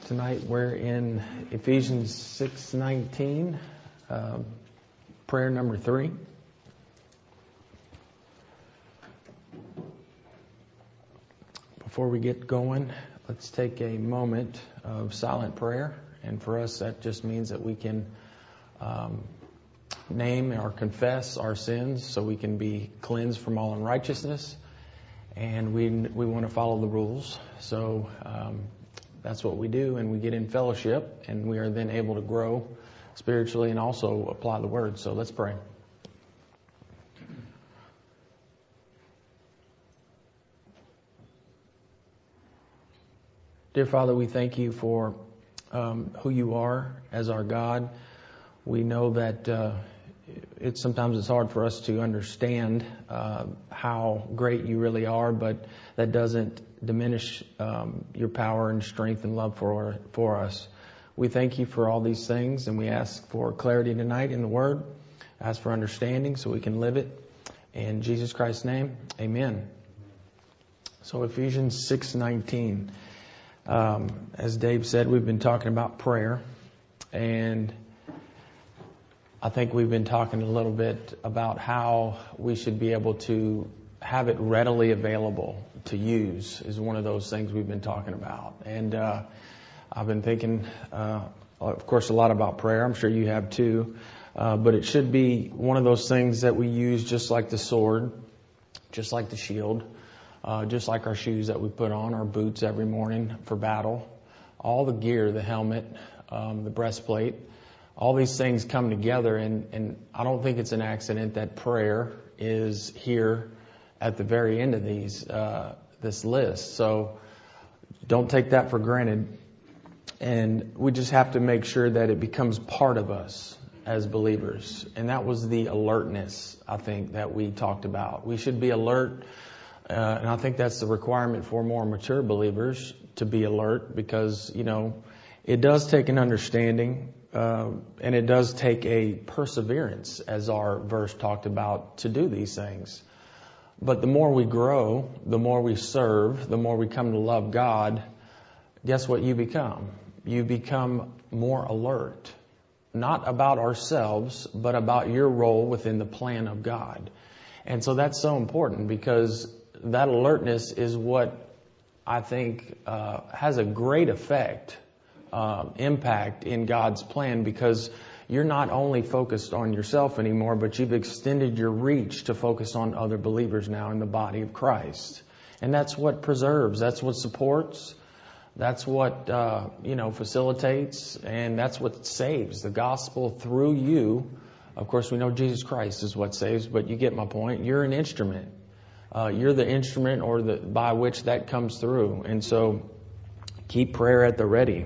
Tonight we're in Ephesians 6:19, prayer number 3. Before we get going, let's take a moment of silent prayer. And for us, that just means that we can name or confess our sins so we can be cleansed from all unrighteousness. And we want to follow the rules. So that's what we do, and we get in fellowship, and we are then able to grow spiritually and also apply the word. So let's pray. Dear Father, we thank you for who you are as our God. We know that sometimes it's hard for us to understand how great you really are, but that doesn't diminish your power and strength and love for us. We thank you for all these things, and we ask for clarity tonight in the Word. Ask for understanding so we can live it. In Jesus Christ's name, amen. So Ephesians 6:19. As Dave said, we've been talking about prayer, and I think we've been talking a little bit about how we should be able to have it readily available to use is one of those things we've been talking about. And I've been thinking, of course, a lot about prayer. I'm sure you have too. But it should be one of those things that we use just like the sword, just like the shield, just like our shoes that we put on, our boots every morning for battle, all the gear, the helmet, the breastplate. All these things come together, and I don't think it's an accident that prayer is here at the very end of this list. So don't take that for granted. And we just have to make sure that it becomes part of us as believers. And that was the alertness, I think, that we talked about. We should be alert, and I think that's the requirement for more mature believers, to be alert, because, it does take an understanding. And it does take a perseverance, as our verse talked about, to do these things. But the more we grow, the more we serve, the more we come to love God, guess what you become? You become more alert. Not about ourselves, but about your role within the plan of God. And so that's so important, because that alertness is what I think has a great impact in God's plan, because you're not only focused on yourself anymore, but you've extended your reach to focus on other believers now in the body of Christ. And that's what preserves, that's what supports, that's what facilitates, and that's what saves. The gospel through you. Of course, we know Jesus Christ is what saves, but you get my point. You're an instrument. You're the instrument by which that comes through. And so keep prayer at the ready.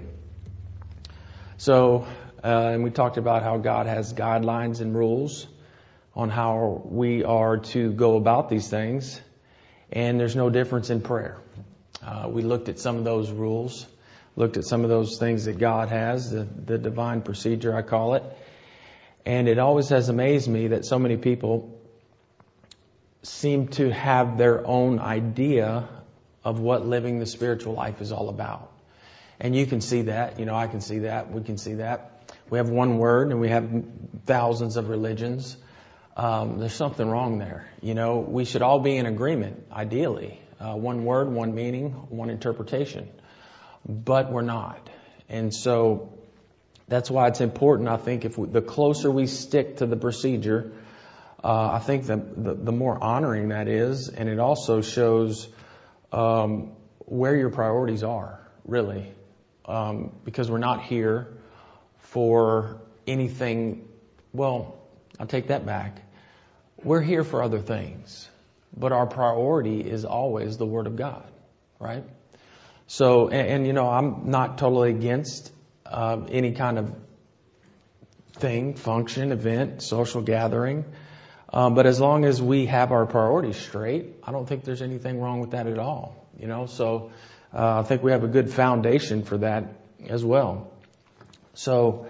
So, and we talked about how God has guidelines and rules on how we are to go about these things. And there's no difference in prayer. We looked at some of those rules, looked at some of those things that God has, the divine procedure, I call it. And it always has amazed me that so many people seem to have their own idea of what living the spiritual life is all about. And you can see that, I can see that, we can see that. We have one word and we have thousands of religions. There's something wrong there. We should all be in agreement, ideally. One word, one meaning, one interpretation. But we're not. And so that's why it's important, I think, the closer we stick to the procedure, I think the more honoring that is. And it also shows where your priorities are, really. Because we're not here for anything. Well, I'll take that back. We're here for other things, but our priority is always the Word of God, right? So, and I'm not totally against any kind of thing, function, event, social gathering, but as long as we have our priorities straight, I don't think there's anything wrong with that at all. So I think we have a good foundation for that as well. So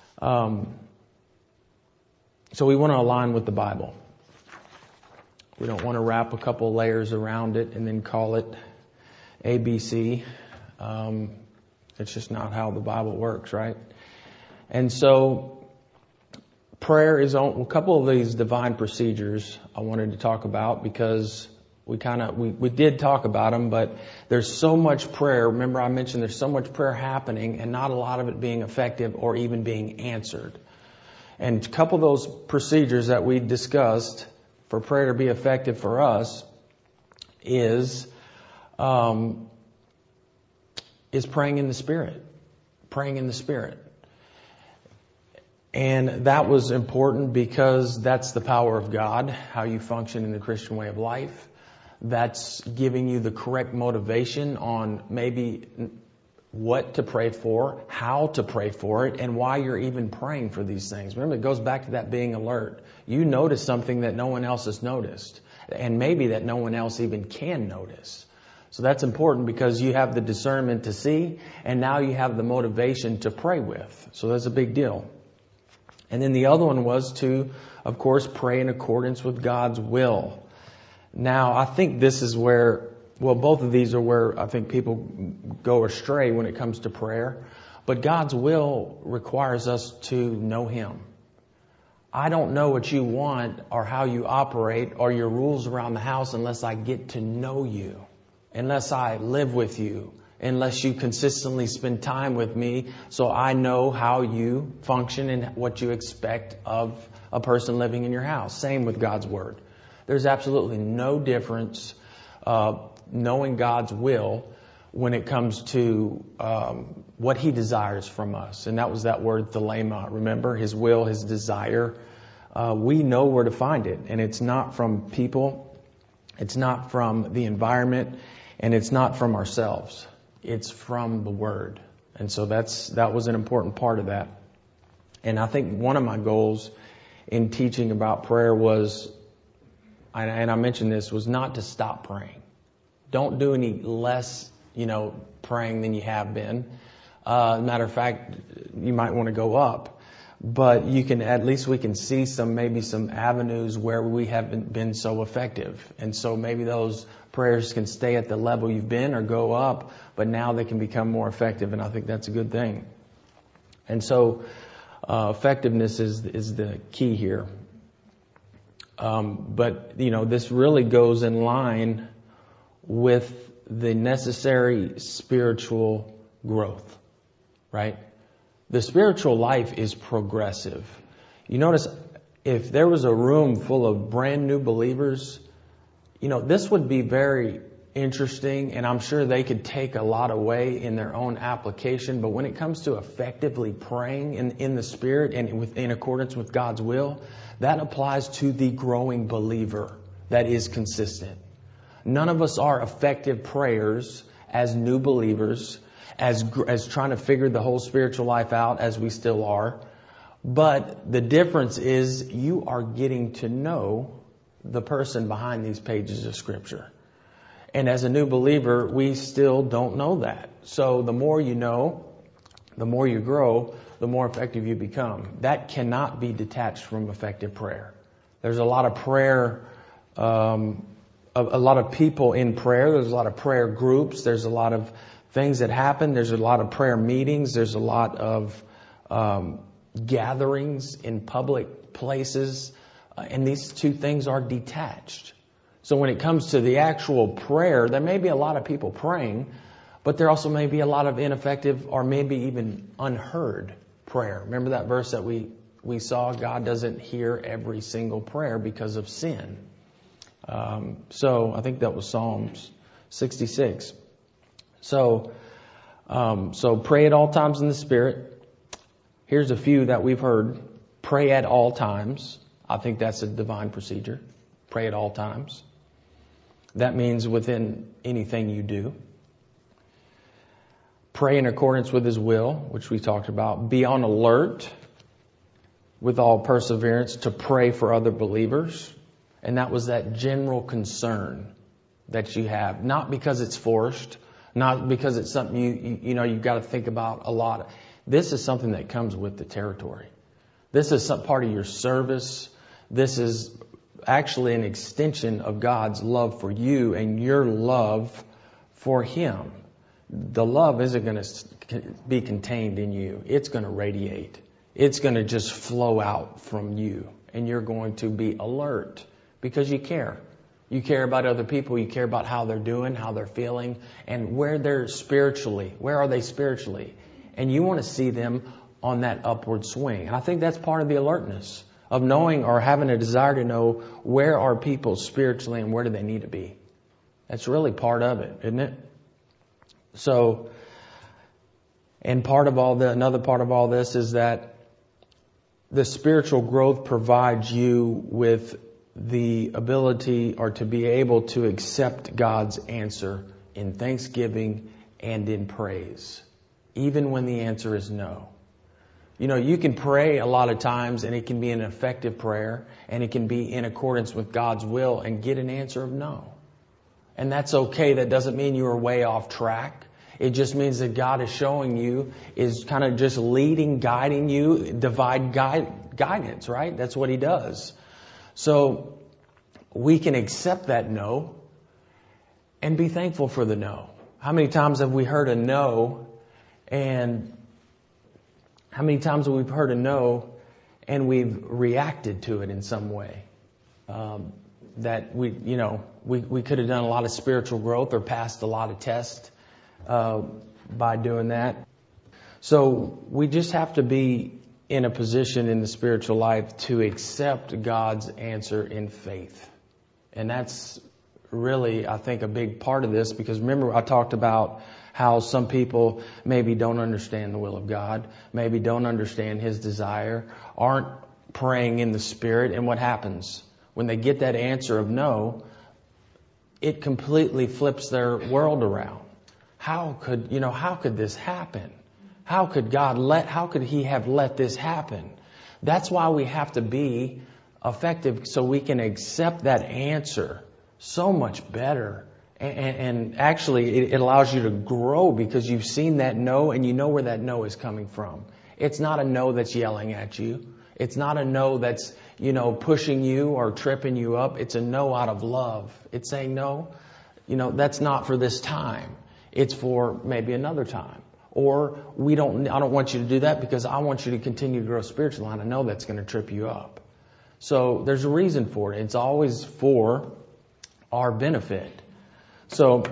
we want to align with the Bible. We don't want to wrap a couple layers around it and then call it ABC. It's just not how the Bible works, right? And so prayer is on a couple of these divine procedures I wanted to talk about, because we did talk about them, but there's so much prayer. Remember, I mentioned there's so much prayer happening and not a lot of it being effective or even being answered. And a couple of those procedures that we discussed for prayer to be effective for us is praying in the Spirit. Praying in the Spirit. And that was important because that's the power of God, how you function in the Christian way of life. That's giving you the correct motivation on maybe what to pray for, how to pray for it, and why you're even praying for these things. Remember, it goes back to that being alert. You notice something that no one else has noticed, and maybe that no one else even can notice. So that's important because you have the discernment to see, and now you have the motivation to pray with. So that's a big deal. And then the other one was to, of course, pray in accordance with God's will. Now, I think this is where, well, both of these are where I think people go astray when it comes to prayer. But God's will requires us to know Him. I don't know what you want or how you operate or your rules around the house unless I get to know you, unless I live with you, unless you consistently spend time with me so I know how you function and what you expect of a person living in your house. Same with God's Word. There's absolutely no difference knowing God's will when it comes to what He desires from us. And that was that word thelema. Remember, His will, His desire. We know where to find it. And it's not from people. It's not from the environment. And it's not from ourselves. It's from the Word. And so that was an important part of that. And I think one of my goals in teaching about prayer was, and I mentioned this, was not to stop praying. Don't do any less, praying than you have been. Matter of fact, you might want to go up. But at least we can see maybe some avenues where we haven't been so effective. And so maybe those prayers can stay at the level you've been or go up, but now they can become more effective. And I think that's a good thing. And so effectiveness is the key here. But this really goes in line with the necessary spiritual growth, right? The spiritual life is progressive. You notice if there was a room full of brand new believers, this would be very interesting, and I'm sure they could take a lot away in their own application. But when it comes to effectively praying in the Spirit and in accordance with God's will, that applies to the growing believer that is consistent. None of us are effective prayers as new believers, as trying to figure the whole spiritual life out, as we still are. But the difference is you are getting to know the person behind these pages of Scripture. And as a new believer, we still don't know that. So the more you know, the more you grow, the more effective you become. That cannot be detached from effective prayer. There's a lot of prayer, a lot of people in prayer. There's a lot of prayer groups. There's a lot of things that happen. There's a lot of prayer meetings. There's a lot of gatherings in public places. And these two things are detached. So when it comes to the actual prayer, there may be a lot of people praying, but there also may be a lot of ineffective or maybe even unheard prayer. Remember that verse that we saw? God doesn't hear every single prayer because of sin. So I think that was Psalms 66. So pray at all times in the Spirit. Here's a few that we've heard. Pray at all times. I think that's a divine procedure. Pray at all times. That means within anything you do. Pray in accordance with His will, which we talked about. Be on alert with all perseverance to pray for other believers. And that was that general concern that you have. Not because it's forced. Not because it's something you've got to think about a lot. This is something that comes with the territory. This is some part of your service. This is actually an extension of God's love for you and your love for Him. the love isn't going to be contained in you. It's going to radiate. It's going to just flow out from you. And you're going to be alert because you care. You care about other people. You care about how they're doing, how they're feeling, and where they're spiritually. Where are they spiritually? And you want to see them on that upward swing. And I think that's part of the alertness of knowing or having a desire to know where are people spiritually and where do they need to be. That's really part of it, isn't it? So, and another part of all this is that the spiritual growth provides you with the ability or to be able to accept God's answer in thanksgiving and in praise, even when the answer is no. You know, you can pray a lot of times and it can be an effective prayer and it can be in accordance with God's will and get an answer of no. And that's okay. That doesn't mean you are way off track. It just means that God is showing you, is kind of just leading, guiding you, guidance, right? That's what He does. So we can accept that no and be thankful for the no. How many times have we heard a no and how many times have we heard a no and we've reacted to it in some way? That we could have done a lot of spiritual growth or passed a lot of tests by doing that. So we just have to be in a position in the spiritual life to accept God's answer in faith. And that's really, I think, a big part of this, because remember I talked about how some people maybe don't understand the will of God, maybe don't understand His desire, aren't praying in the Spirit, and what happens? When they get that answer of no, it completely flips their world around. How could this happen? How could He have let this happen? That's why we have to be effective so we can accept that answer so much better. And actually it allows you to grow because you've seen that no and you know where that no is coming from. It's not a no that's yelling at you. It's not a no that's, pushing you or tripping you up. It's a no out of love. It's saying no, that's not for this time. It's for maybe another time. Or I don't want you to do that because I want you to continue to grow spiritually, and I know that's going to trip you up. So there's a reason for it. It's always for our benefit. So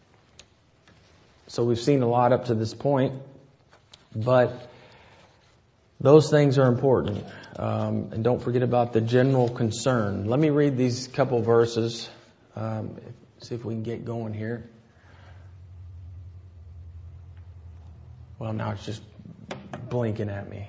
we've seen a lot up to this point, but those things are important. And don't forget about the general concern. Let me read these couple verses. See if we can get going here. Well, now it's just blinking at me.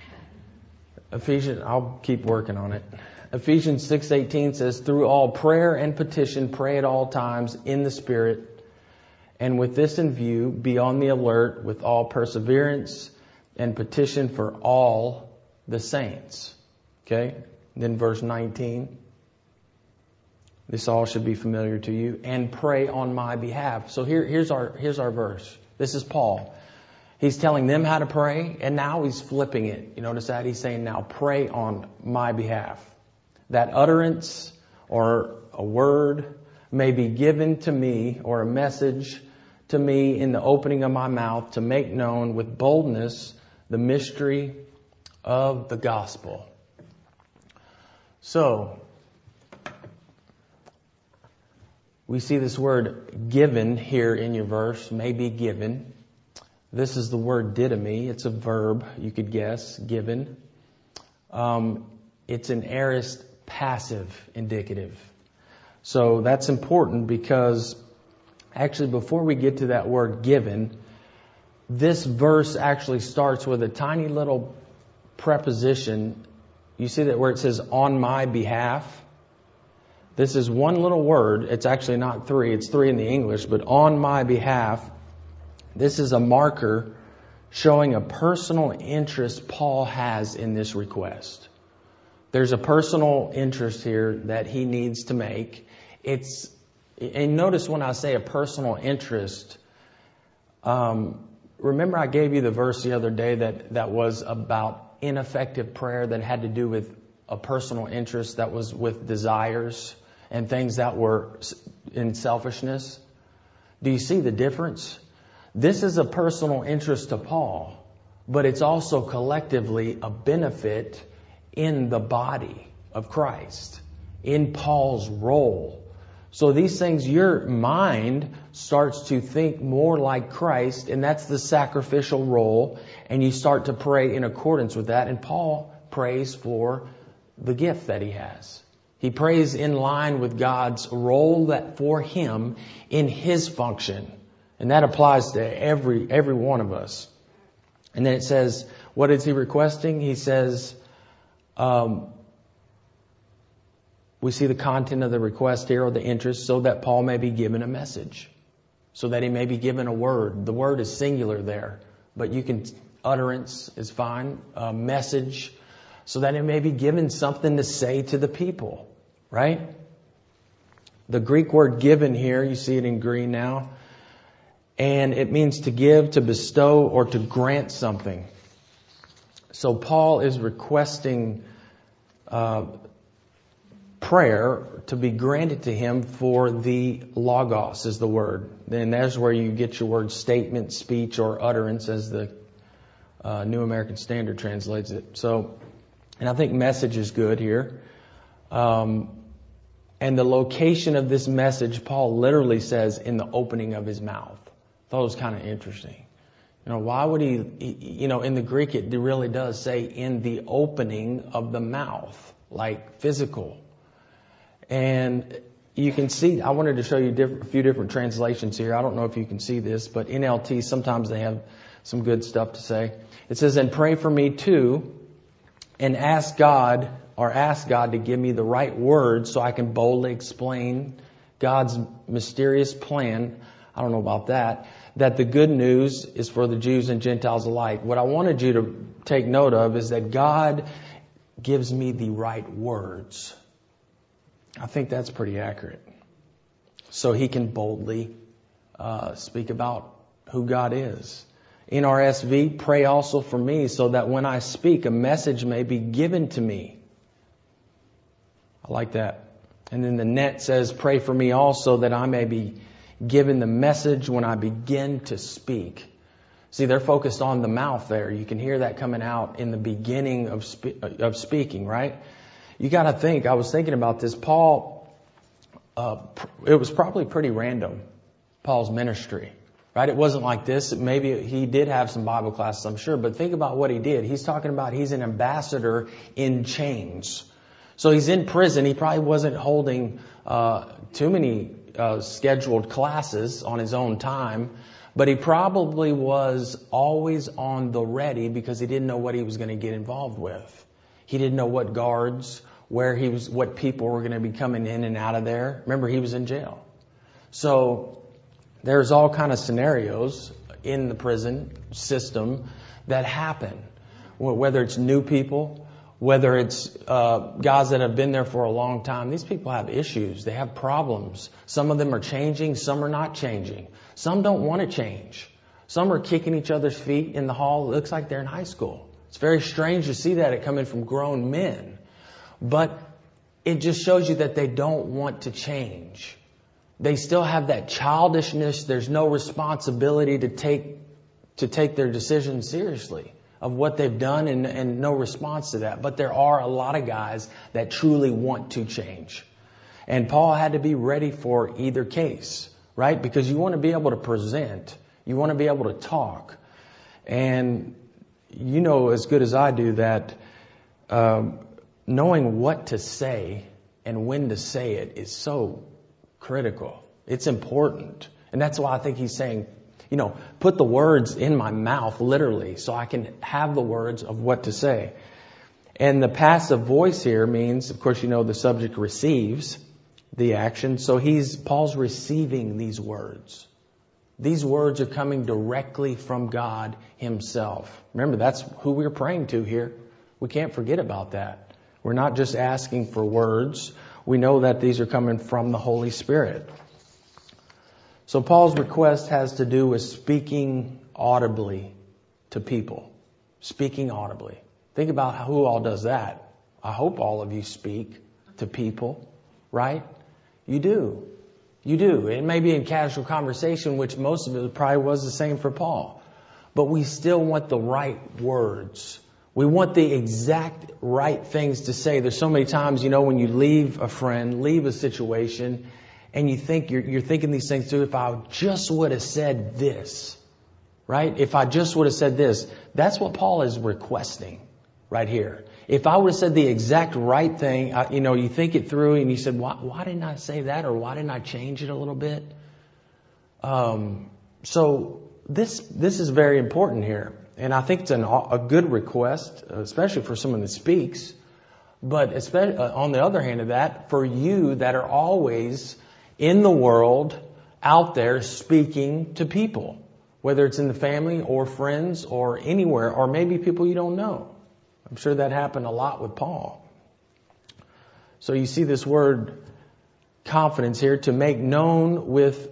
I'll keep working on it. Ephesians 6:18 says, through all prayer and petition, pray at all times in the Spirit. And with this in view, be on the alert with all perseverance and petition for all the saints. Okay? Then verse 19. This all should be familiar to you. And pray on my behalf. So here's our verse. This is Paul. He's telling them how to pray, and now he's flipping it. You notice that? He's saying, now pray on my behalf. That utterance or a word may be given to me, or a message to me in the opening of my mouth, to make known with boldness the mystery of the gospel. So, we see this word given here in your verse, may be given. This is the word didomi. It's a verb, you could guess, given. It's an aorist passive indicative. So that's important because actually before we get to that word given, this verse actually starts with a tiny little preposition. You see that where it says on my behalf? This is one little word. It's actually not three. It's three in the English, but on my behalf. This is a marker showing a personal interest Paul has in this request. There's a personal interest here that he needs to make. And notice when I say a personal interest, remember I gave you the verse the other day that was about ineffective prayer that had to do with a personal interest that was with desires and things that were in selfishness. Do you see the difference? This is a personal interest to Paul, but it's also collectively a benefit in the body of Christ, in Paul's role. So these things, your mind starts to think more like Christ, and that's the sacrificial role, and you start to pray in accordance with that. And Paul prays for the gift that he has. He prays in line with God's role that for him in his function. And that applies to every one of us. And then it says, what is he requesting? He says, we see the content of the request here, or the interest, so that Paul may be given a message. So that he may be given a word. The word is singular there, but utterance is fine. Message, so that it may be given something to say to the people. Right? The Greek word given here, you see it in green now. And it means to give, to bestow, or to grant something. So Paul is requesting prayer to be granted to him for the logos is the word. And that's where you get your word statement, speech, or utterance as the New American Standard translates it. So, and I think message is good here. And the location of this message, Paul literally says in the opening of his mouth. I thought it was kind of interesting. Why would he, in the Greek it really does say in the opening of the mouth, like physical. And you can see, I wanted to show you a few different translations here. I don't know if you can see this, but NLT, sometimes they have some good stuff to say. It says, and pray for me too, and ask God to give me the right words so I can boldly explain God's mysterious plan. I don't know about that the good news is for the Jews and Gentiles alike. What I wanted you to take note of is that God gives me the right words. I think that's pretty accurate. So he can boldly speak about who God is. In RSV, pray also for me so that when I speak, a message may be given to me. I like that. And then the net says, pray for me also that I may be given the message when I begin to speak. See, they're focused on the mouth there. You can hear that coming out in the beginning of speaking, right? You got to think, I was thinking about this. Paul, it was probably pretty random, Paul's ministry, right? It wasn't like this. Maybe he did have some Bible classes, I'm sure, but think about what he did. He's talking about he's an ambassador in chains. So he's in prison. He probably wasn't holding too many scheduled classes on his own time, but he probably was always on the ready because he didn't know what he was going to get involved with. He didn't know what guards, what people were going to be coming in and out of there. Remember, he was in jail. So there's all kind of scenarios in the prison system that happen, whether it's new people, whether it's guys that have been there for a long time. These people have issues. They have problems. Some of them are changing. Some are not changing. Some don't want to change. Some are kicking each other's feet in the hall. It looks like they're in high school. It's very strange to see that coming from grown men. But it just shows you that they don't want to change. They still have that childishness. There's no responsibility to take their decisions seriously of what they've done and no response to that. But there are a lot of guys that truly want to change. And Paul had to be ready for either case, right? Because you want to be able to present. You want to be able to talk. And you know as good as I do that knowing what to say and when to say it is so critical. It's important. And that's why I think he's saying, put the words in my mouth, literally, so I can have the words of what to say. And the passive voice here means, of course, the subject receives the action. So Paul's receiving these words. These words are coming directly from God himself. Remember, that's who we're praying to here. We can't forget about that. We're not just asking for words. We know that these are coming from the Holy Spirit. So Paul's request has to do with speaking audibly to people. Speaking audibly. Think about who all does that. I hope all of you speak to people, right? You do. You do. It may be in casual conversation, which most of it probably was the same for Paul. But we still want the right words. We want the exact right things to say. There's so many times, when you leave a friend, leave a situation, and you think you're thinking these things through. If I just would have said this, right? If I just would have said this, that's what Paul is requesting right here. If I would have said the exact right thing, you think it through and you said, why didn't I say that? Or why didn't I change it a little bit? So this is very important here. And I think it's a good request, especially for someone that speaks. But especially, on the other hand of that, for you that are always in the world, out there speaking to people, whether it's in the family or friends or anywhere, or maybe people you don't know. I'm sure that happened a lot with Paul. So you see this word confidence here, to make known with,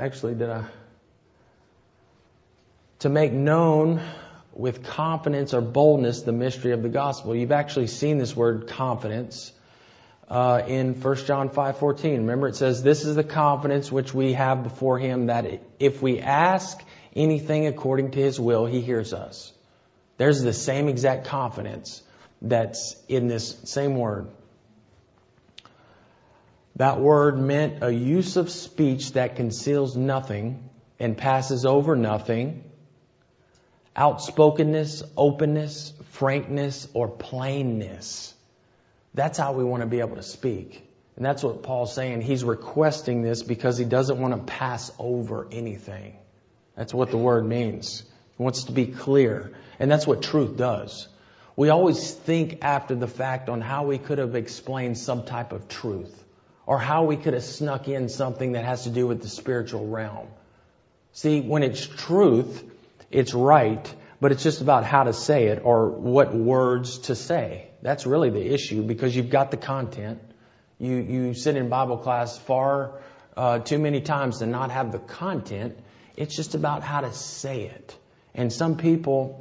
to make known with confidence or boldness the mystery of the gospel. You've actually seen this word confidence in 1 John 5:14. Remember, it says, this is the confidence which we have before Him, that if we ask anything according to His will, He hears us. There's the same exact confidence that's in this same word. That word meant a use of speech that conceals nothing and passes over nothing. Outspokenness, openness, frankness, or plainness. That's how we want to be able to speak. And that's what Paul's saying. He's requesting this because he doesn't want to pass over anything. That's what the word means. He wants to be clear. And that's what truth does. We always think after the fact on how we could have explained some type of truth, or how we could have snuck in something that has to do with the spiritual realm. See, when it's truth, it's right, but it's just about how to say it or what words to say. That's really the issue, because you've got the content. You sit in Bible class far too many times to not have the content. It's just about how to say it. And some people,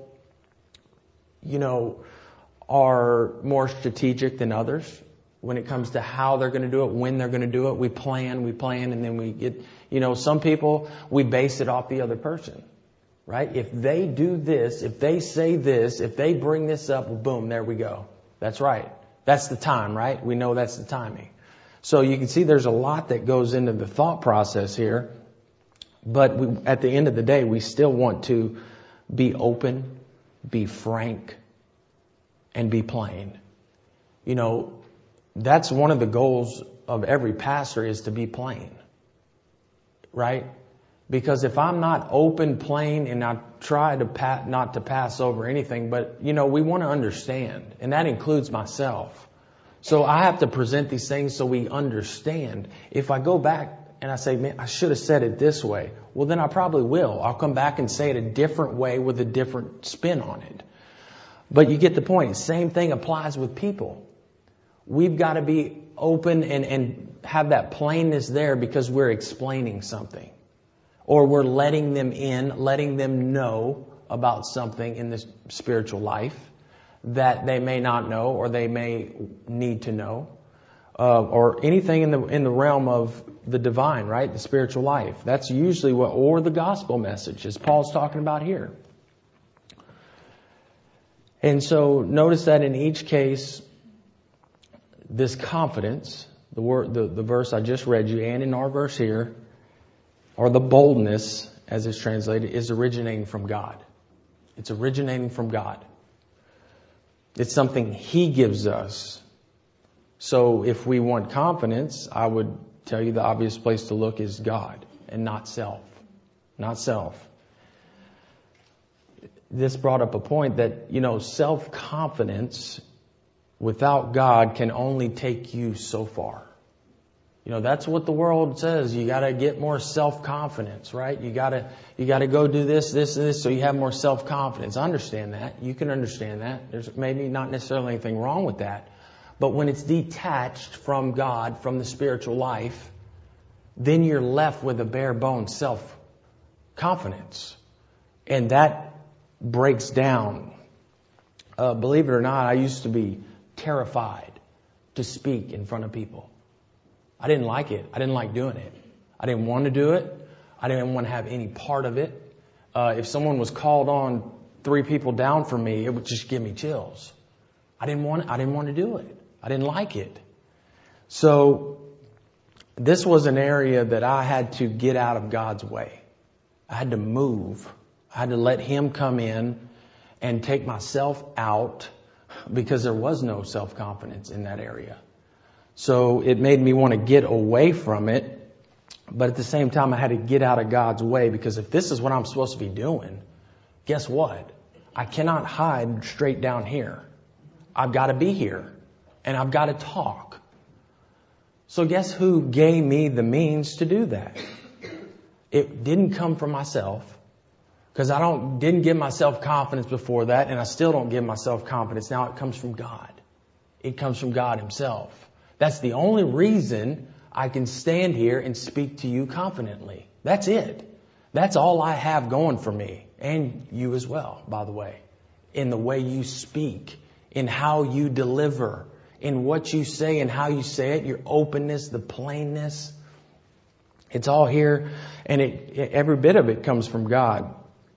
are more strategic than others when it comes to how they're going to do it, when they're going to do it. We plan, and then we get, some people, we base it off the other person, right? If they do this, if they say this, if they bring this up, well, boom, there we go. That's right. That's the time, right? We know that's the timing. So you can see there's a lot that goes into the thought process here. But at the end of the day, we still want to be open, be frank, and be plain. That's one of the goals of every pastor, is to be plain. Right? Because if I'm not open, plain, and I try to not to pass over anything, but, we want to understand. And that includes myself. So I have to present these things so we understand. If I go back and I say, man, I should have said it this way, well, then I probably will. I'll come back and say it a different way with a different spin on it. But you get the point. Same thing applies with people. We've got to be open and have that plainness there, because we're explaining something. Or we're letting them in, letting them know about something in this spiritual life that they may not know, or they may need to know. Or anything in the realm of the divine, right? The spiritual life. That's usually or the gospel message, as Paul's talking about here. And so notice that in each case, this confidence, the verse I just read you, and in our verse here, or the boldness, as it's translated, is originating from God. It's originating from God. It's something He gives us. So if we want confidence, I would tell you the obvious place to look is God, and not self. Not self. This brought up a point that, self-confidence without God can only take you so far. That's what the world says. You got to get more self-confidence, right? You got to go do this, and this, so you have more self-confidence. I understand that. You can understand that. There's maybe not necessarily anything wrong with that. But when it's detached from God, from the spiritual life, then you're left with a bare bones self-confidence. And that breaks down. Believe it or not, I used to be terrified to speak in front of people. I didn't like it. I didn't like doing it. I didn't want to do it. I didn't want to have any part of it. If someone was called on 3 people down from me, it would just give me chills. I didn't want to do it. I didn't like it. So this was an area that I had to get out of God's way. I had to move. I had to let Him come in and take myself out, because there was no self-confidence in that area. So it made me want to get away from it. But at the same time, I had to get out of God's way, because if this is what I'm supposed to be doing, guess what? I cannot hide straight down here. I've got to be here, and I've got to talk. So guess who gave me the means to do that? It didn't come from myself, because I didn't give myself confidence before that, and I still don't give myself confidence now. It comes from God. It comes from God Himself. That's the only reason I can stand here and speak to you confidently. That's it. That's all I have going for me, and you as well, by the way, in the way you speak, in how you deliver, in what you say and how you say it, your openness, the plainness. It's all here, and every bit of it comes from God.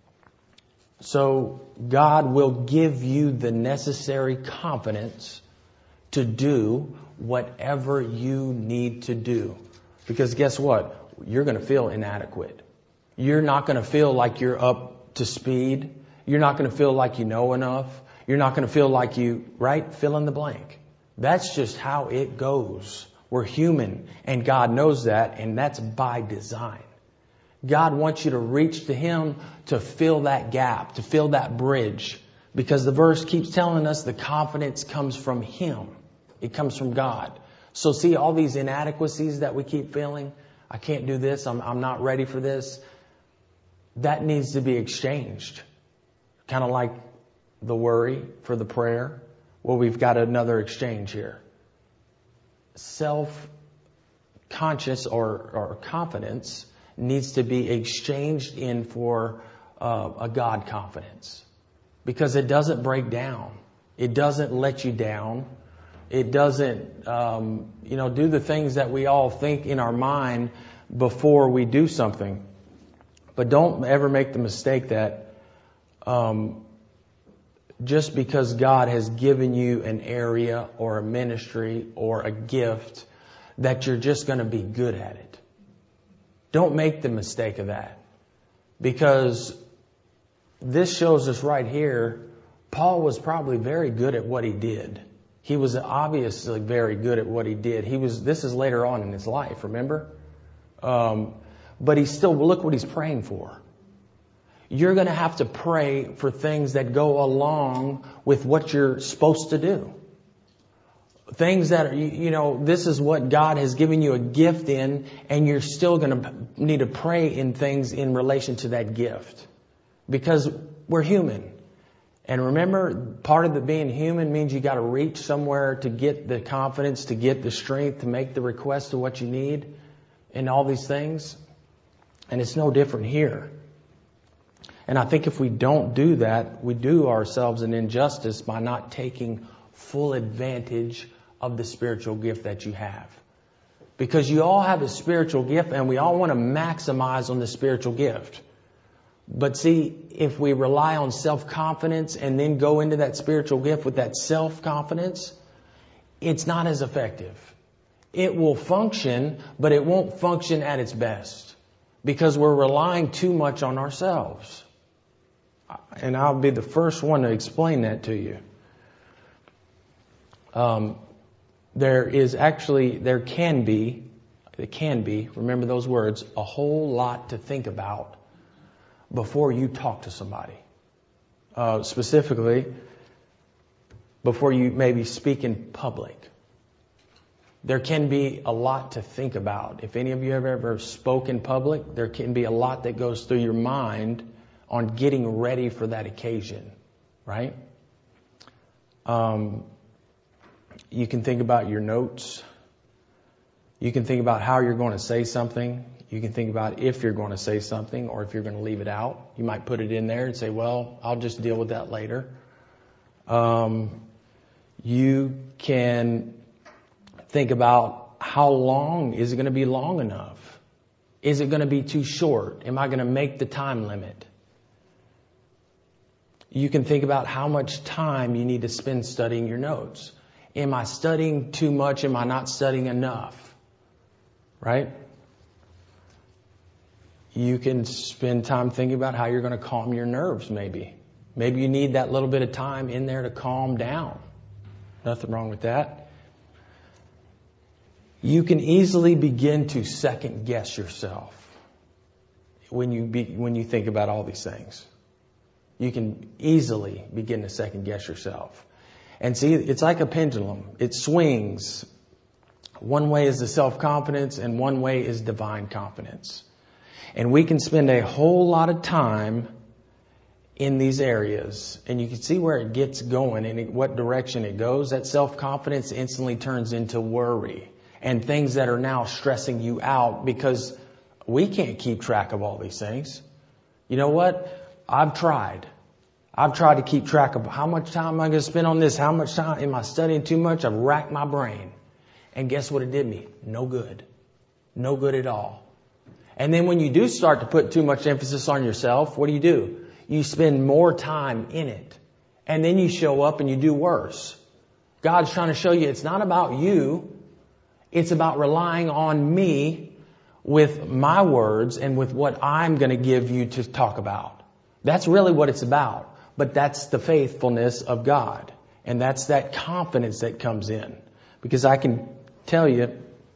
So God will give you the necessary confidence to do whatever you need to do. Because guess what? You're going to feel inadequate. You're not going to feel like you're up to speed. You're not going to feel like you know enough. You're not going to feel like right? Fill in the blank. That's just how it goes. We're human, and God knows that, and that's by design. God wants you to reach to Him to fill that gap, to fill that bridge. Because the verse keeps telling us the confidence comes from Him. It comes from God. So see all these inadequacies that we keep feeling? I can't do this. I'm not ready for this. That needs to be exchanged. Kind of like the worry for the prayer. Well, we've got another exchange here. Self-conscious or confidence needs to be exchanged in for a God confidence. Because it doesn't break down. It doesn't let you down. It doesn't, do the things that we all think in our mind before we do something. But don't ever make the mistake that just because God has given you an area or a ministry or a gift that you're just going to be good at it. Don't make the mistake of that. Because this shows us right here, Paul was probably very good at what he did. He was obviously very good at what he did. This is later on in his life, remember? But he still, look what he's praying for. You're going to have to pray for things that go along with what you're supposed to do. Things that, this is what God has given you a gift in, and you're still going to need to pray in things in relation to that gift. Because we're human. And remember, part of being human means you got to reach somewhere to get the confidence, to get the strength, to make the request of what you need, and all these things. And it's no different here. And I think if we don't do that, we do ourselves an injustice by not taking full advantage of the spiritual gift that you have. Because you all have a spiritual gift, and we all want to maximize on the spiritual gift. But see, if we rely on self-confidence and then go into that spiritual gift with that self-confidence, it's not as effective. It will function, but it won't function at its best. Because we're relying too much on ourselves. And I'll be the first one to explain that to you. There can be, remember those words, a whole lot to think about before you talk to somebody. Specifically, before you maybe speak in public. There can be a lot to think about. If any of you have ever spoken in public, there can be a lot that goes through your mind on getting ready for that occasion, right? You can think about your notes. You can think about how you're going to say something. You can think about if you're going to say something or if you're going to leave it out. You might put it in there and say, well, I'll just deal with that later. You can think about how long is it going to be long enough? Is it going to be too short? Am I going to make the time limit? You can think about how much time you need to spend studying your notes. Am I studying too much? Am I not studying enough? Right? You can spend time thinking about how you're going to calm your nerves maybe. Maybe you need that little bit of time in there to calm down. Nothing wrong with that. You can easily begin to second guess yourself when you think about all these things. You can easily begin to second guess yourself. And see, it's like a pendulum. It swings. One way is the self-confidence and one way is divine confidence. And we can spend a whole lot of time in these areas, and you can see where it gets going and what direction it goes. That self-confidence instantly turns into worry and things that are now stressing you out because we can't keep track of all these things. You know what? I've tried to keep track of how much time am I going to spend on this? How much time am I studying too much? I've racked my brain. And guess what it did me? No good. No good at all. And then when you do start to put too much emphasis on yourself, what do? You spend more time in it. And then you show up and you do worse. God's trying to show you it's not about you. It's about relying on me with my words and with what I'm going to give you to talk about. That's really what it's about. But that's the faithfulness of God. And that's that confidence that comes in. Because I can tell you,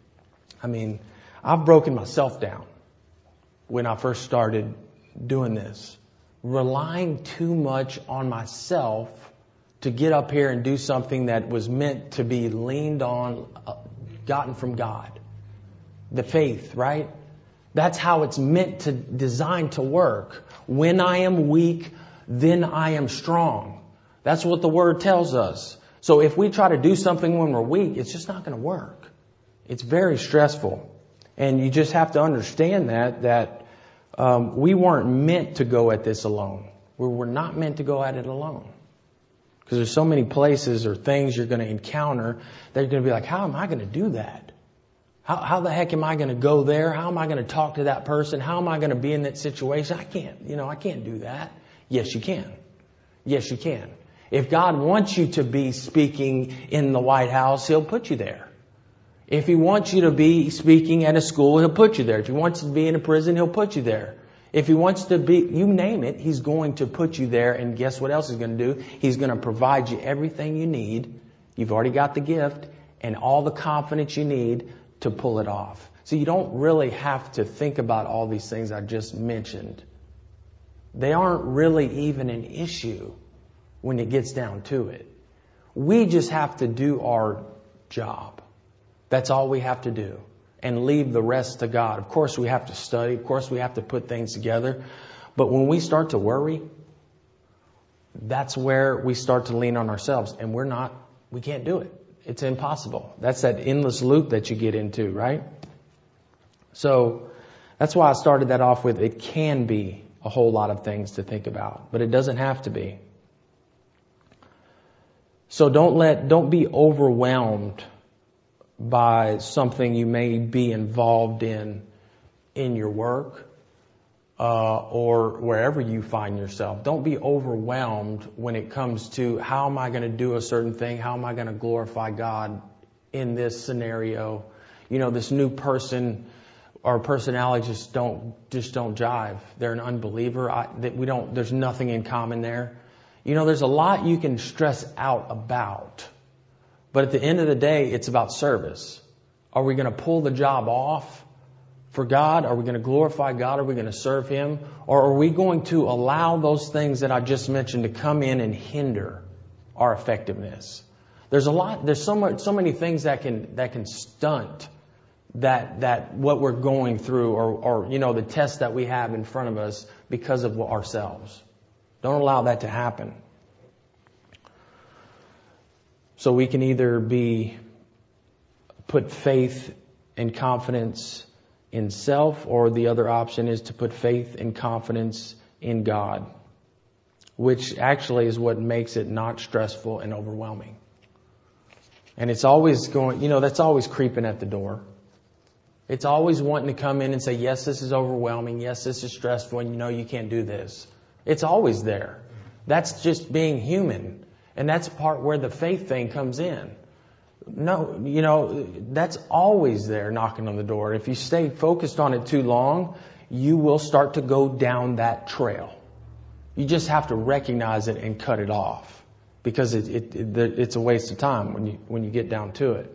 I've broken myself down when I first started doing this. Relying too much on myself to get up here and do something that was meant to be leaned on, gotten from God. The faith, right? That's how it's designed to work. When I am weak, then I am strong. That's what the Word tells us. So if we try to do something when we're weak, it's just not going to work. It's very stressful. And you just have to understand that we weren't meant to go at this alone. We're not meant to go at it alone. Because there's so many places or things you're going to encounter that you're going to be like, how am I going to do that? How the heck am I going to go there? How am I going to talk to that person? How am I going to be in that situation? I can't do that. Yes, you can. Yes, you can. If God wants you to be speaking in the White House, He'll put you there. If He wants you to be speaking at a school, He'll put you there. If He wants you to be in a prison, He'll put you there. If He wants to be, you name it, He's going to put you there. And guess what else He's going to do? He's going to provide you everything you need. You've already got the gift and all the confidence you need to pull it off. So you don't really have to think about all these things I just mentioned. They aren't really even an issue when it gets down to it. We just have to do our job. That's all we have to do. And leave the rest to God. Of course we have to study. Of course we have to put things together. But when we start to worry, that's where we start to lean on ourselves. And we can't do it. It's impossible. That's that endless loop that you get into, right? So that's why I started that off with it can be a whole lot of things to think about. But it doesn't have to be. So don't be overwhelmed by something you may be involved in your work or wherever you find yourself. Don't be overwhelmed when it comes to how am I going to do a certain thing? How am I going to glorify God in this scenario? This new person or personality just don't jive. They're an unbeliever. There's nothing in common there. There's a lot you can stress out about. But at the end of the day, it's about service. Are we going to pull the job off for God? Are we going to glorify God? Are we going to serve Him? Or are we going to allow those things that I just mentioned to come in and hinder our effectiveness? There's so many things that can stunt that what we're going through or the test that we have in front of us because of ourselves. Don't allow that to happen. So we can either put faith and confidence in self, or the other option is to put faith and confidence in God, which actually is what makes it not stressful and overwhelming. And it's always that's always creeping at the door. It's always wanting to come in and say, yes, this is overwhelming. Yes, this is stressful, and you know you can't do this. It's always there. That's just being human. And that's the part where the faith thing comes in. No, you know, that's always there knocking on the door. If you stay focused on it too long, you will start to go down that trail. You just have to recognize it and cut it off, because it's a waste of time when you get down to it.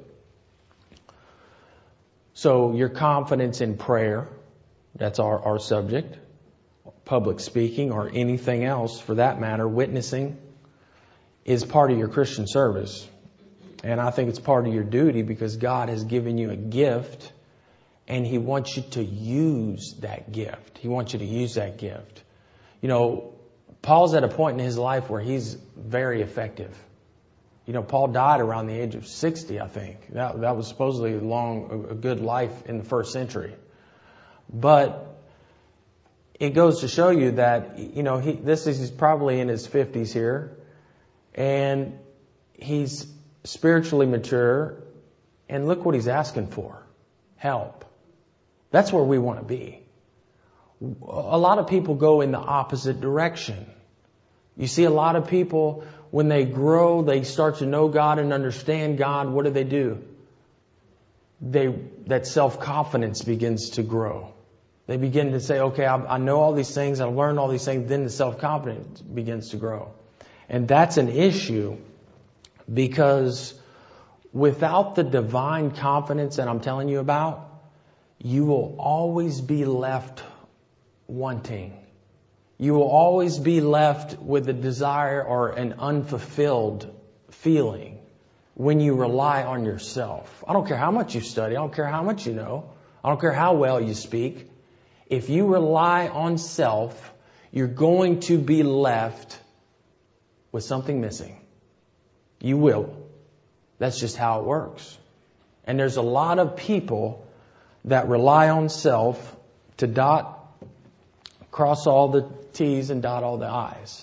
So your confidence in prayer, that's our subject, public speaking, or anything else for that matter, witnessing, is part of your Christian service. And I think it's part of your duty, because God has given you a gift and He wants you to use that gift. He wants you to use that gift. You know, Paul's at a point in his life where he's very effective. You know, Paul died around the age of 60, I think. That was supposedly a good life in the first century. But it goes to show you that, you know, he's probably in his 50s here, and he's spiritually mature, and look what he's asking for. Help. That's where we want to be. A lot of people go in the opposite direction. You see a lot of people, when they grow, they start to know God and understand God. What do? That self-confidence begins to grow. They begin to say, okay, I know all these things, I've learned all these things, then the self-confidence begins to grow. And that's an issue, because without the divine confidence that I'm telling you about, you will always be left wanting. You will always be left with a desire or an unfulfilled feeling when you rely on yourself. I don't care how much you study. I don't care how much you know. I don't care how well you speak. If you rely on self, you're going to be left with something missing. You will. That's just how it works. And there's a lot of people that rely on self to cross all the T's and dot all the I's.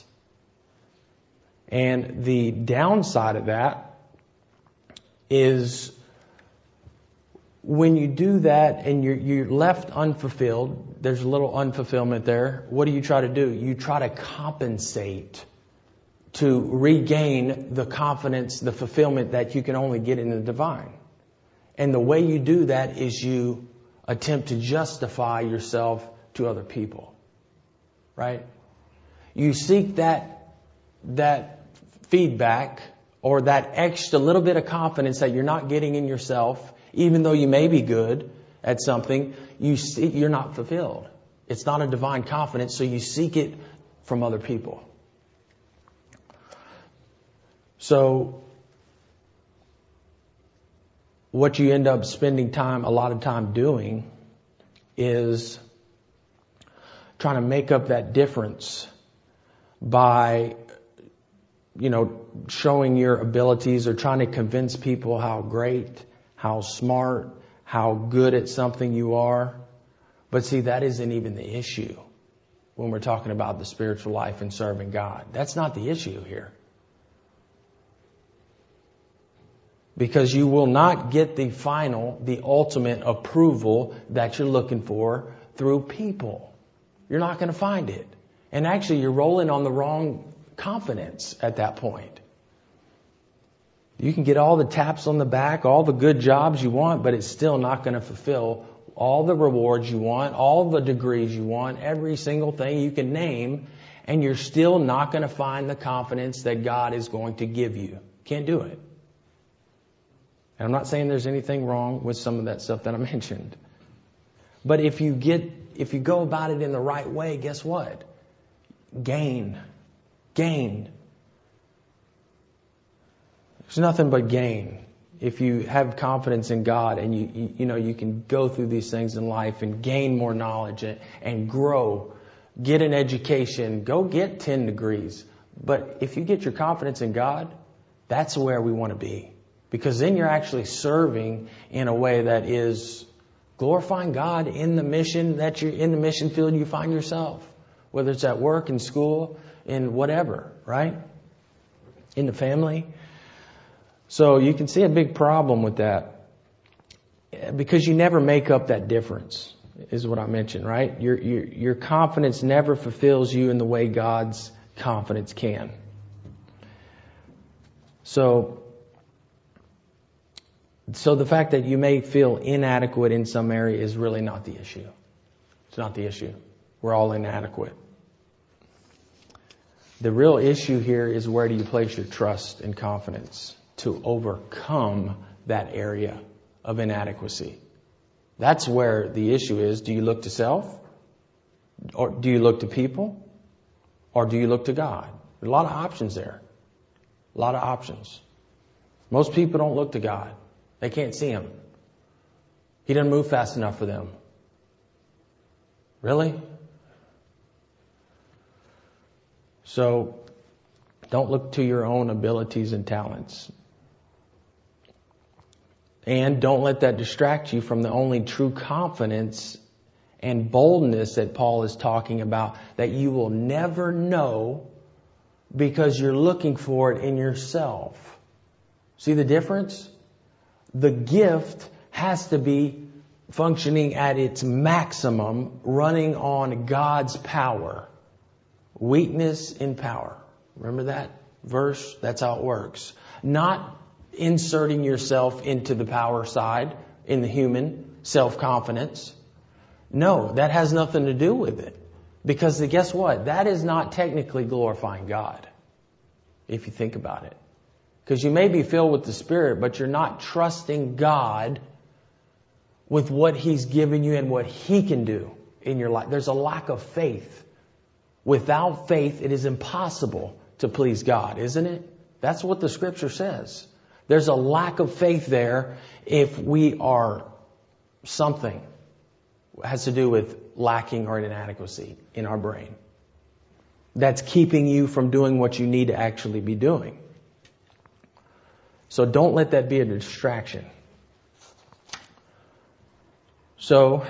And the downside of that is when you do that and you're left unfulfilled, there's a little unfulfillment there. What do you try to do? You try to compensate to regain the confidence, the fulfillment that you can only get in the divine. And the way you do that is you attempt to justify yourself to other people. Right? You seek that feedback or that extra little bit of confidence that you're not getting in yourself, even though you may be good at something, you're not fulfilled. It's not a divine confidence, so you seek it from other people. So what you end up spending a lot of time doing is trying to make up that difference by, you know, showing your abilities or trying to convince people how great, how smart, how good at something you are. But see, that isn't even the issue when we're talking about the spiritual life and serving God. That's not the issue here. Because you will not get the ultimate approval that you're looking for through people. You're not going to find it. And actually, you're rolling on the wrong confidence at that point. You can get all the taps on the back, all the good jobs you want, but it's still not going to fulfill all the rewards you want, all the degrees you want, every single thing you can name, and you're still not going to find the confidence that God is going to give you. Can't do it. And I'm not saying there's anything wrong with some of that stuff that I mentioned. But if you go about it in the right way, guess what? Gain. There's nothing but gain. If you have confidence in God and you can go through these things in life and gain more knowledge and grow, get an education, go get 10 degrees. But if you get your confidence in God, that's where we want to be. Because then you're actually serving in a way that is glorifying God in the mission field you find yourself. Whether it's at work, in school, in whatever, right? In the family. So you can see a big problem with that. because you never make up that difference, is what I mentioned, right? Your confidence never fulfills you in the way God's confidence can. So the fact that you may feel inadequate in some area is really not the issue. It's not the issue. We're all inadequate. The real issue here is, where do you place your trust and confidence to overcome that area of inadequacy? That's where the issue is. Do you look to self? Or do you look to people? Or do you look to God? There are a lot of options there. A lot of options. Most people don't look to God. They can't see Him. He doesn't move fast enough for them. Really? So, don't look to your own abilities and talents. And don't let that distract you from the only true confidence and boldness that Paul is talking about, that you will never know because you're looking for it in yourself. See the difference? The gift has to be functioning at its maximum, running on God's power. Weakness in power. Remember that verse? That's how it works. Not inserting yourself into the power side, in the human self-confidence. No, that has nothing to do with it. Because guess what? That is not technically glorifying God, if you think about it. Because you may be filled with the Spirit, but you're not trusting God with what He's given you and what He can do in your life. There's a lack of faith. Without faith, it is impossible to please God, isn't it? That's what the Scripture says. There's a lack of faith there if we are something. It has to do with lacking or inadequacy in our brain. That's keeping you from doing what you need to actually be doing. So don't let that be a distraction. So,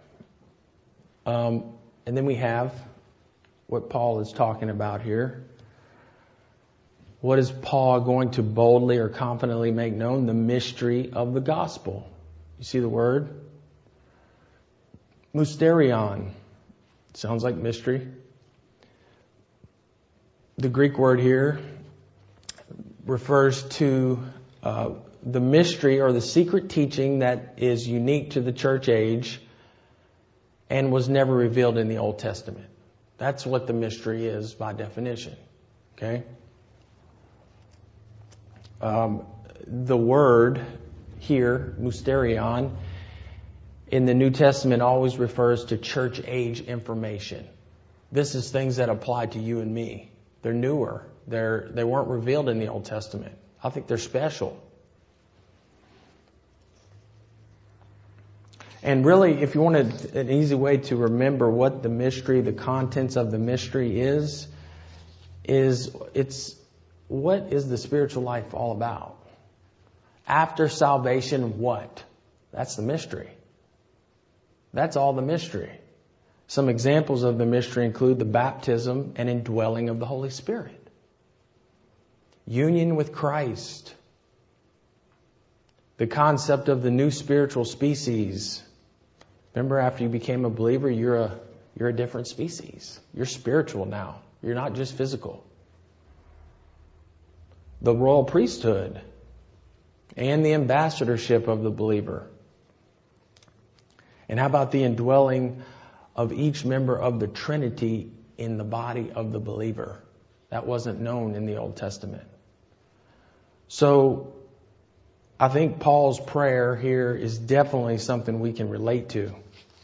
and then we have what Paul is talking about here. What is Paul going to boldly or confidently make known? The mystery of the gospel. You see the word? Mysterion. Sounds like mystery. The Greek word here refers to the mystery or the secret teaching that is unique to the church age and was never revealed in the Old Testament. That's what the mystery is by definition. Okay? The word here, mysterion, in the New Testament always refers to church age information. This is things that apply to you and me. They're newer. They weren't revealed in the Old Testament. I think they're special. And really, if you wanted an easy way to remember what the mystery, the contents of the mystery is it's what is the spiritual life all about? After salvation, what? That's the mystery. That's all the mystery. Some examples of the mystery include the baptism and indwelling of the Holy Spirit. Union with Christ. The concept of the new spiritual species. Remember, after you became a believer, you're a different species. You're spiritual now. You're not just physical. The royal priesthood and the ambassadorship of the believer. And how about the indwelling of each member of the Trinity in the body of the believer? That wasn't known in the Old Testament. So, I think Paul's prayer here is definitely something we can relate to.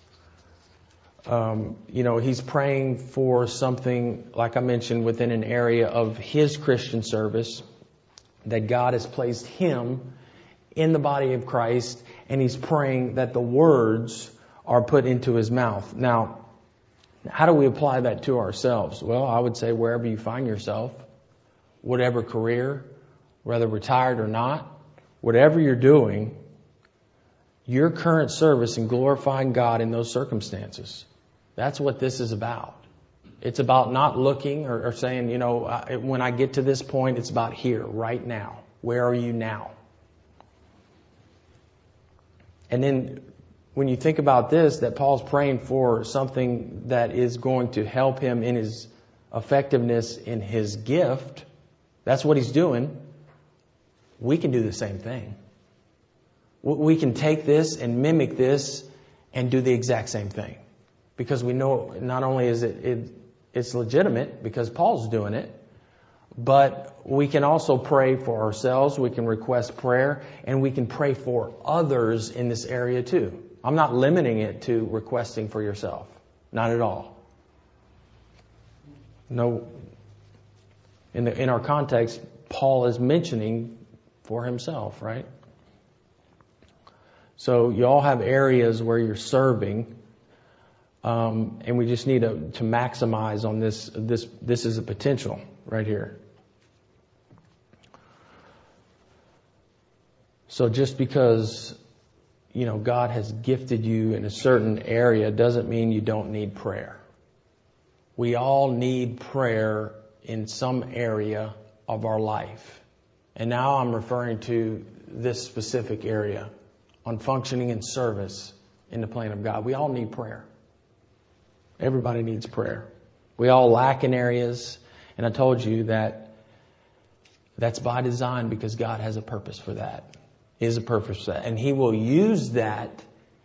He's praying for something, like I mentioned, within an area of his Christian service, that God has placed him in the body of Christ, and he's praying that the words are put into his mouth. Now, how do we apply that to ourselves? Well, I would say wherever you find yourself, whatever career, whether retired or not, whatever you're doing, your current service in glorifying God in those circumstances. That's what this is about. It's about not looking or saying, when I get to this point, it's about here, right now. Where are you now? And then when you think about this, that Paul's praying for something that is going to help him in his effectiveness in his gift, that's what he's doing. We can do the same thing. We can take this and mimic this and do the exact same thing. Because we know not only is it's legitimate because Paul's doing it, but we can also pray for ourselves. We can request prayer, and we can pray for others in this area too. I'm not limiting it to requesting for yourself. Not at all. No. In our context, Paul is mentioning for himself, right? So you all have areas where you're serving, and we just need to maximize on this. This is a potential right here. So just because, God has gifted you in a certain area doesn't mean you don't need prayer. We all need prayer in some area of our life. And now I'm referring to this specific area on functioning in service in the plan of God. We all need prayer. Everybody needs prayer. We all lack in areas, and I told you that's by design because God has a purpose for that. He has a purpose for that. And He will use that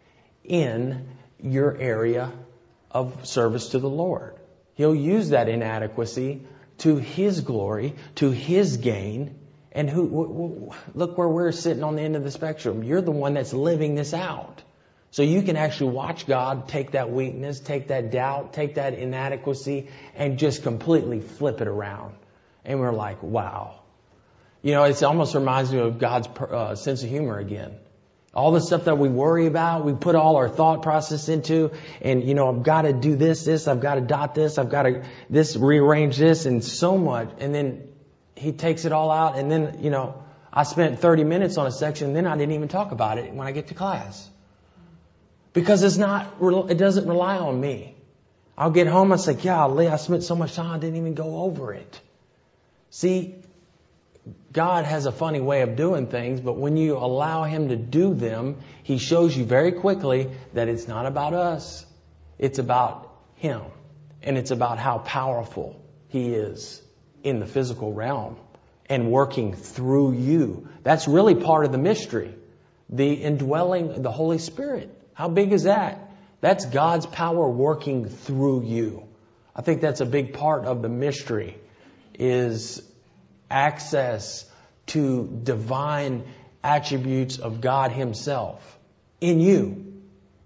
in your area of service to the Lord. He'll use that inadequacy to His glory, to His gain. And look where we're sitting on the end of the spectrum. You're the one that's living this out. So you can actually watch God take that weakness, take that doubt, take that inadequacy, and just completely flip it around. And we're like, wow. It almost reminds me of God's sense of humor again. All the stuff that we worry about, we put all our thought process into, and I've got to do this, I've got to dot this, I've got to rearrange this, and so much. And then He takes it all out, and then, I spent 30 minutes on a section, and then I didn't even talk about it when I get to class. Because it doesn't rely on me. I'll get home and say, golly, I spent so much time, I didn't even go over it. See, God has a funny way of doing things, but when you allow Him to do them, He shows you very quickly that it's not about us. It's about Him. And it's about how powerful He is in the physical realm and working through you. That's really part of the mystery. The indwelling, the Holy Spirit. How big is that? That's God's power working through you. I think that's a big part of the mystery, is access to divine attributes of God Himself in you.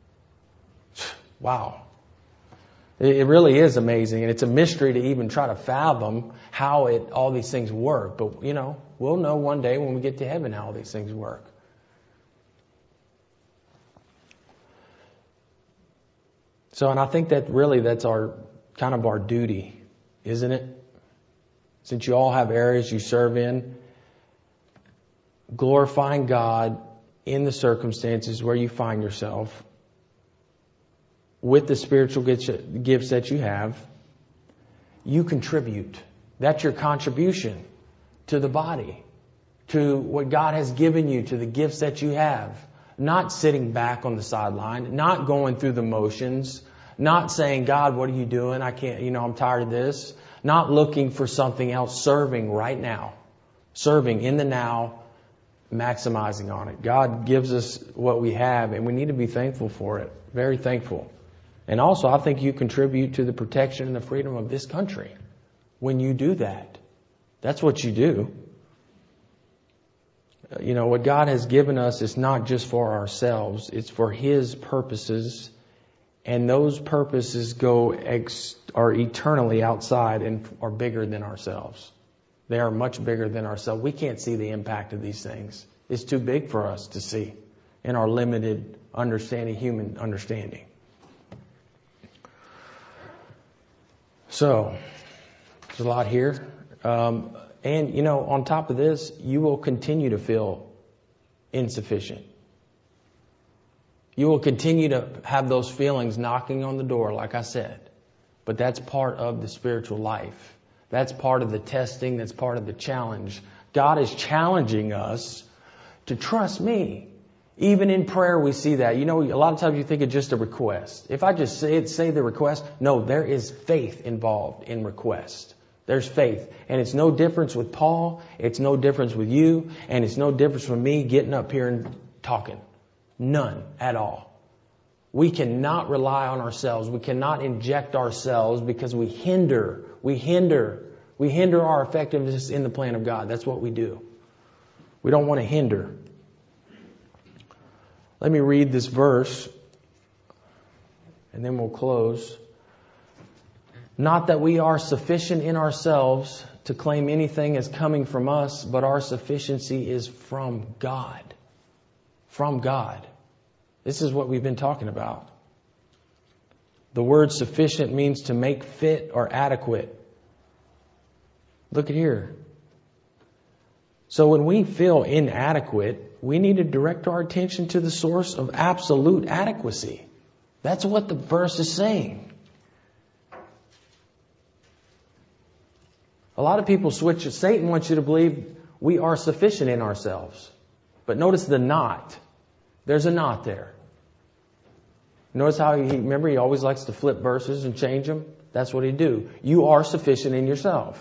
Wow. It really is amazing, and it's a mystery to even try to fathom how all these things work. But, we'll know one day when we get to heaven how all these things work. So, and I think that's our duty, isn't it? Since you all have areas you serve in, glorifying God in the circumstances where you find yourself, with the spiritual gifts that you have, you contribute. That's your contribution to the body, to what God has given you, to the gifts that you have. Not sitting back on the sideline, not going through the motions, not saying, God, what are you doing? I can't, I'm tired of this. Not looking for something else, serving right now. Serving in the now, maximizing on it. God gives us what we have, and we need to be thankful for it. Very thankful. And also, I think you contribute to the protection and the freedom of this country when you do that. That's what you do. What God has given us is not just for ourselves. It's for His purposes. And those purposes are eternally outside and are bigger than ourselves. They are much bigger than ourselves. We can't see the impact of these things. It's too big for us to see in our limited understanding, human understanding. So, there's a lot here. And, on top of this, you will continue to feel insufficient. You will continue to have those feelings knocking on the door, like I said. But that's part of the spiritual life. That's part of the testing. That's part of the challenge. God is challenging us to trust me. Even in prayer, we see that. You know, a lot of times you think it's just a request. If I just say the request, no, there is faith involved in request. There's faith. And it's no difference with Paul. It's no difference with you. And it's no difference with me getting up here and talking. None at all. We cannot rely on ourselves. We cannot inject ourselves because we hinder our effectiveness in the plan of God. That's what we do. We don't want to hinder. Let me read this verse, and then we'll close. Not that we are sufficient in ourselves to claim anything as coming from us, but our sufficiency is from God. From God. This is what we've been talking about. The word sufficient means to make fit or adequate. Look at here. So when we feel inadequate, we need to direct our attention to the source of absolute adequacy. That's what the verse is saying. A lot of people switch it. Satan wants you to believe we are sufficient in ourselves. But notice the not. There's a not there. Notice how he always likes to flip verses and change them. That's what he'd do. You are sufficient in yourself.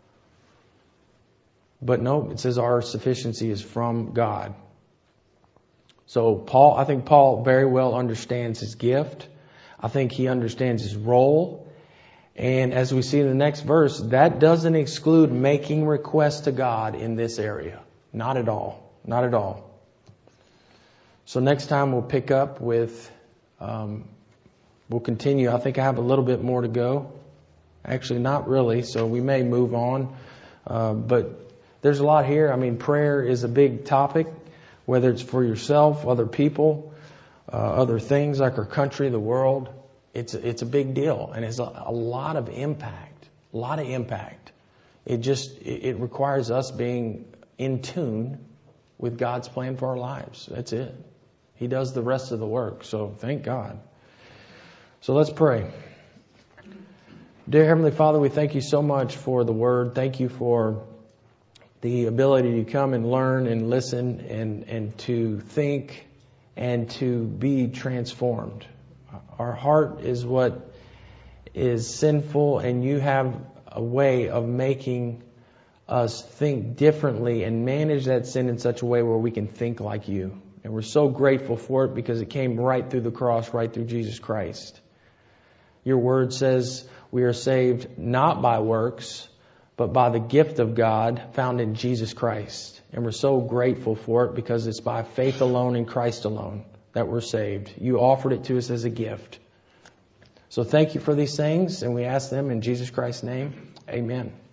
But no, it says our sufficiency is from God. So I think Paul very well understands his gift. I think he understands his role. And as we see in the next verse, that doesn't exclude making requests to God in this area. Not at all. Not at all. So next time we'll pick up with, we'll continue. I think I have a little bit more to go. Actually, not really. So we may move on. But there's a lot here. I mean, prayer is a big topic, whether it's for yourself, other people, other things like our country, the world. It's a big deal, and it's a lot of impact. A lot of impact. It requires us being in tune with God's plan for our lives. That's it. He does the rest of the work. So thank God. So let's pray. Dear Heavenly Father, we thank you so much for the Word. Thank you for the ability to come and learn and listen and to think and to be transformed. Our heart is what is sinful, and you have a way of making us think differently and manage that sin in such a way where we can think like you. And we're so grateful for it because it came right through the cross, right through Jesus Christ. Your word says we are saved not by works, but by the gift of God found in Jesus Christ. And we're so grateful for it because it's by faith alone in Christ alone that we're saved. You offered it to us as a gift. So thank you for these things, and we ask them in Jesus Christ's name. Amen.